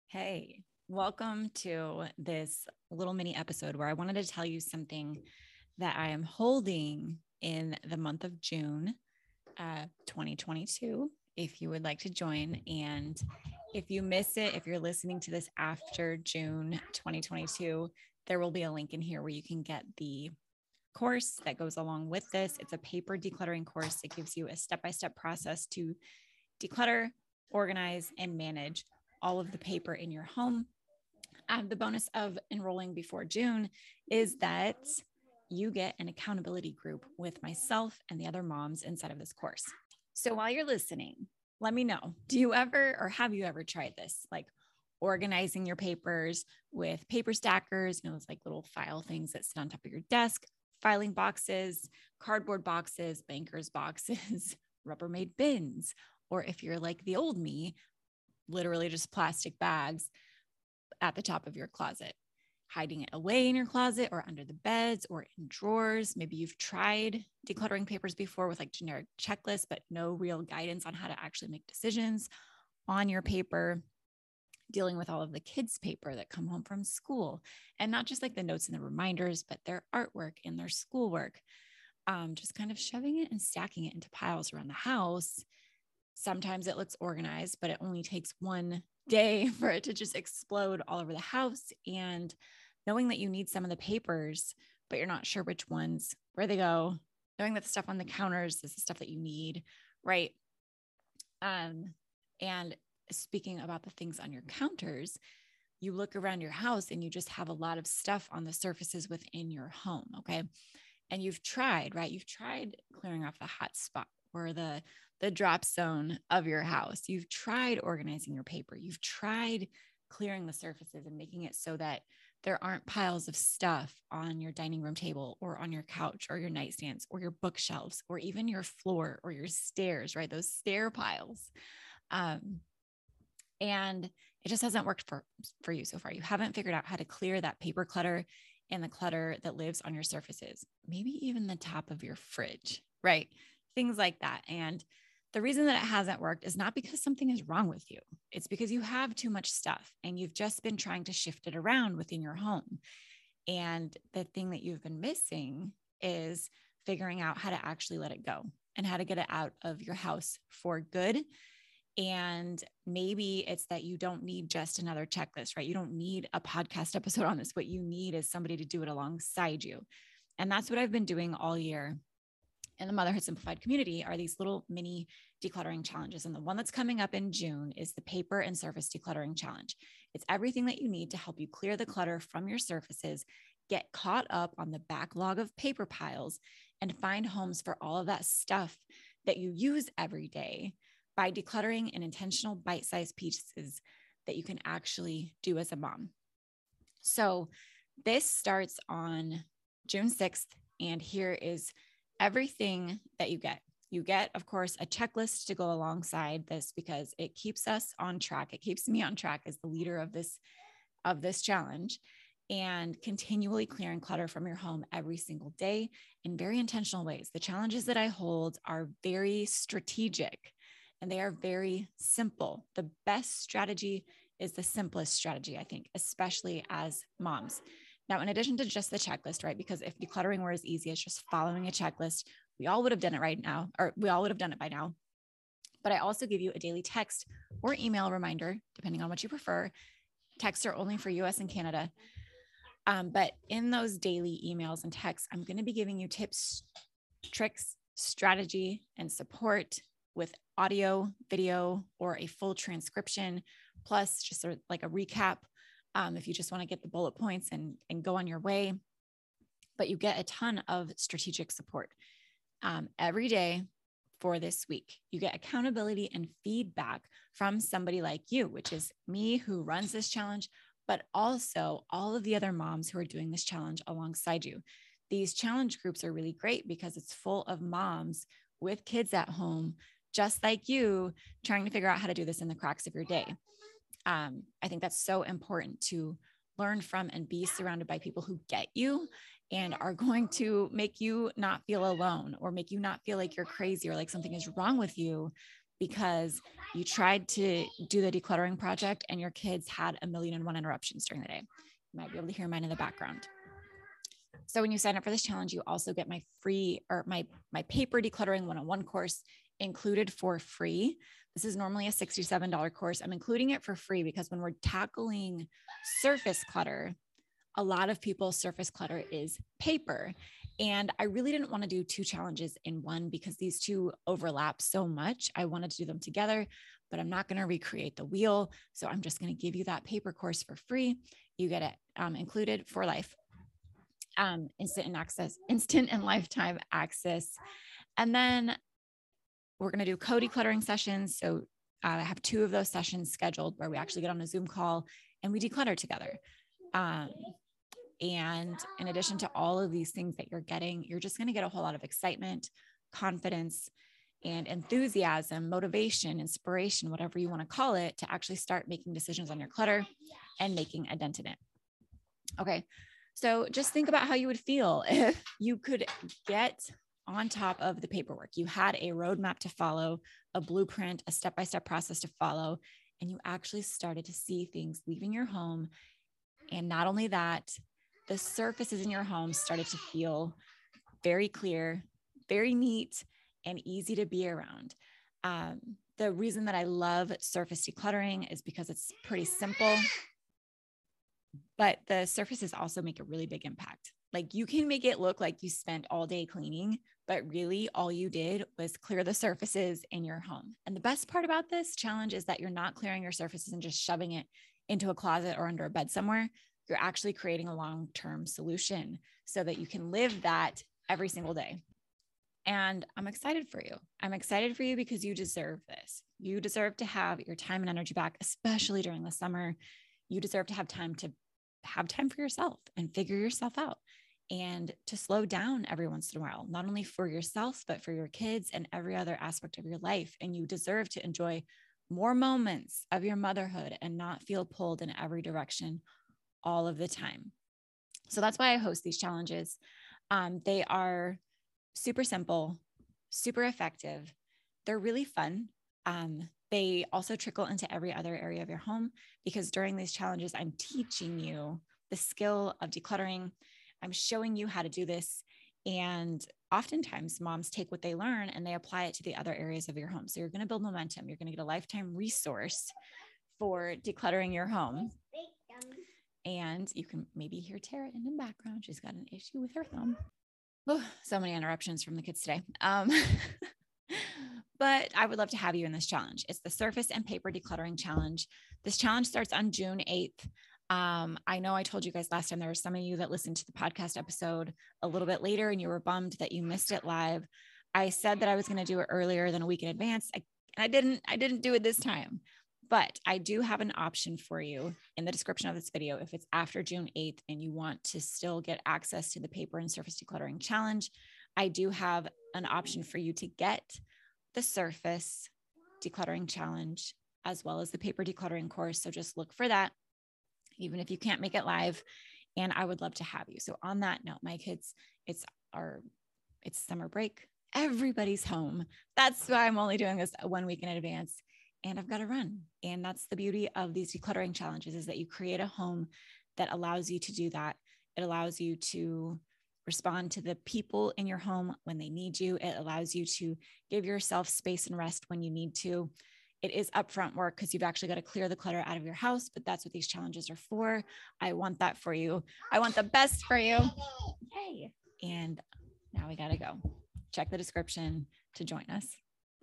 Hey, welcome to this little mini episode where I wanted to tell you something that I am holding in the month of June 2022. If you would like to join, and if you miss it, if you're listening to this after June 2022, there will be a link in here where you can get the course that goes along with this. It's a paper decluttering course. It gives you a step-by-step process to declutter, organize, and manage all of the paper in your home. The bonus of enrolling before June is that you get an accountability group with myself and the other moms inside of this course. So while you're listening, let me know, do you ever or have you ever tried this? Like organizing your papers with paper stackers, those like little file things that sit on top of your desk, filing boxes, cardboard boxes, banker's boxes, Rubbermaid bins, or if you're like the old me, literally just plastic bags at the top of your closet, hiding it away in your closet or under the beds or in drawers. Maybe you've tried decluttering papers before with like generic checklists, but no real guidance on how to actually make decisions on your paper, dealing with all of the kids' paper that come home from school, and not just like the notes and the reminders, but their artwork and their schoolwork, just kind of shoving it and stacking it into piles around the house. Sometimes it looks organized, but it only takes one day for it to just explode all over the house. And knowing that you need some of the papers, but you're not sure which ones, where they go, knowing that the stuff on the counters is the stuff that you need, right? And speaking about the things on your counters, you look around your house and you just have a lot of stuff on the surfaces within your home, okay? And you've tried, right? You've tried clearing off the hot spot or the drop zone of your house. You've tried organizing your paper. You've tried clearing the surfaces and making it so that there aren't piles of stuff on your dining room table or on your couch or your nightstands or your bookshelves or even your floor or your stairs, right? Those stair piles. And it just hasn't worked for you so far. You haven't figured out how to clear that paper clutter and the clutter that lives on your surfaces, maybe even the top of your fridge, right? Things like that. And the reason that it hasn't worked is not because something is wrong with you. It's because you have too much stuff and you've just been trying to shift it around within your home. And the thing that you've been missing is figuring out how to actually let it go and how to get it out of your house for good. And maybe it's that you don't need just another checklist, right? You don't need a podcast episode on this. What you need is somebody to do it alongside you. And that's what I've been doing all year in the Motherhood Simplified community are these little mini decluttering challenges. And the one that's coming up in June is the paper and surface decluttering challenge. It's everything that you need to help you clear the clutter from your surfaces, get caught up on the backlog of paper piles, and find homes for all of that stuff that you use every day by decluttering in intentional bite-sized pieces that you can actually do as a mom. So this starts on June 6th, and here is everything that you get. You get, of course, a checklist to go alongside this because it keeps us on track. It keeps me on track as the leader of this challenge, and continually clearing clutter from your home every single day in very intentional ways. The challenges that I hold are very strategic and they are very simple. The best strategy is the simplest strategy, I think, especially as moms. Now, in addition to just the checklist, right? Because if decluttering were as easy as just following a checklist, we all would have done it right now, or we all would have done it by now. But I also give you a daily text or email reminder, depending on what you prefer. Texts are only for US and Canada. But in those daily emails and texts, I'm going to be giving you tips, tricks, strategy, and support with audio, video, or a full transcription, plus just sort of like a recap. If you just want to get the bullet points and go on your way, but you get a ton of strategic support every day for this week. You get accountability and feedback from somebody like you, which is me who runs this challenge, but also all of the other moms who are doing this challenge alongside you. These challenge groups are really great because it's full of moms with kids at home, just like you, trying to figure out how to do this in the cracks of your day. I think that's so important to learn from and be surrounded by people who get you and are going to make you not feel alone or make you not feel like you're crazy or like something is wrong with you, because you tried to do the decluttering project and your kids had 1,000,001 interruptions during the day. You might be able to hear mine in the background. So when you sign up for this challenge, you also get my free or my paper decluttering 101 course included for free. This is normally a $67 course. I'm including it for free because when we're tackling surface clutter, a lot of people's surface clutter is paper. And I really didn't want to do two challenges in one because these two overlap so much. I wanted to do them together, but I'm not going to recreate the wheel. So I'm just going to give you that paper course for free. You get it included for life. Instant and lifetime access. And then we're going to do co-decluttering sessions. So I have 2 of those sessions scheduled where we actually get on a Zoom call and we declutter together. And in addition to all of these things that you're getting, you're just going to get a whole lot of excitement, confidence, and enthusiasm, motivation, inspiration, whatever you want to call it, to actually start making decisions on your clutter and making a dent in it. Okay. So just think about how you would feel if you could get on top of the paperwork. You had a roadmap to follow, a blueprint, a step-by-step process to follow, and you actually started to see things leaving your home. And not only that, the surfaces in your home started to feel very clear, very neat, and easy to be around. The reason that I love surface decluttering is because it's pretty simple, but the surfaces also make a really big impact. Like you can make it look like you spent all day cleaning, but really all you did was clear the surfaces in your home. And the best part about this challenge is that you're not clearing your surfaces and just shoving it into a closet or under a bed somewhere. You're actually creating a long-term solution so that you can live that every single day. And I'm excited for you. I'm excited for you because you deserve this. You deserve to have your time and energy back, especially during the summer. You deserve to have time for yourself and figure yourself out and to slow down every once in a while, not only for yourself, but for your kids and every other aspect of your life. And you deserve to enjoy more moments of your motherhood and not feel pulled in every direction all of the time. So that's why I host these challenges. They are super simple, super effective. They're really fun. They also trickle into every other area of your home because during these challenges, I'm teaching you the skill of decluttering. I'm showing you how to do this. And oftentimes moms take what they learn and they apply it to the other areas of your home. So you're going to build momentum. You're going to get a lifetime resource for decluttering your home. And you can maybe hear Tara in the background. She's got an issue with her thumb. Oh, so many interruptions from the kids today. But I would love to have you in this challenge. It's the Surface and Paper Decluttering Challenge. This challenge starts on June 8th. I know I told you guys last time, there were some of you that listened to the podcast episode a little bit later and you were bummed that you missed it live. I said that I was going to do it earlier than a week in advance. I didn't do it this time, but I do have an option for you in the description of this video. If it's after June 8th and you want to still get access to the Paper and Surface Decluttering Challenge, I do have an option for you to get the Surface Decluttering Challenge as well as the Paper Decluttering course. So just look for that, even if you can't make it live. And I would love to have you. So on that note, my kids, it's summer break. Everybody's home. That's why I'm only doing this 1 week in advance. And I've got to run. And that's the beauty of these decluttering challenges, is that you create a home that allows you to do that. It allows you to respond to the people in your home when they need you. It allows you to give yourself space and rest when you need to. It is upfront work because you've actually got to clear the clutter out of your house, but that's what these challenges are for. I want that for you. I want the best for you. Hey, and now we got to go. Check the description to join us.